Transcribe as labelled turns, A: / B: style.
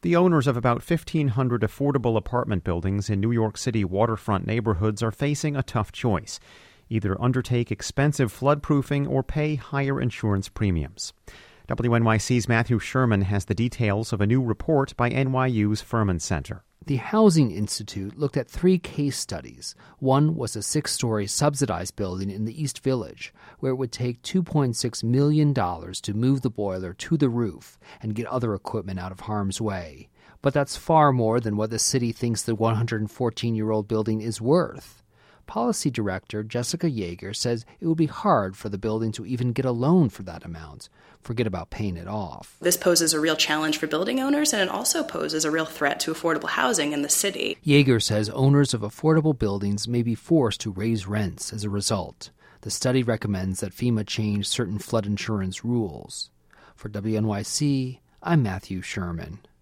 A: The owners of about 1,500 affordable apartment buildings in New York City waterfront neighborhoods are facing a tough choice. Either undertake expensive floodproofing or pay higher insurance premiums. WNYC's Matthew Sherman has the details of a new report by NYU's Furman Center.
B: The Housing Institute looked at 3 case studies. One was a 6-story subsidized building in the East Village, where it would take $2.6 million to move the boiler to the roof and get other equipment out of harm's way. But that's far more than what the city thinks the 114-year-old building is worth. Policy Director Jessica Yeager says it would be hard for the building to even get a loan for that amount. Forget about paying it off.
C: This poses a real challenge for building owners, and it also poses a real threat to affordable housing in the city.
B: Yeager says owners of affordable buildings may be forced to raise rents as a result. The study recommends that FEMA change certain flood insurance rules. For WNYC, I'm Matthew Sherman.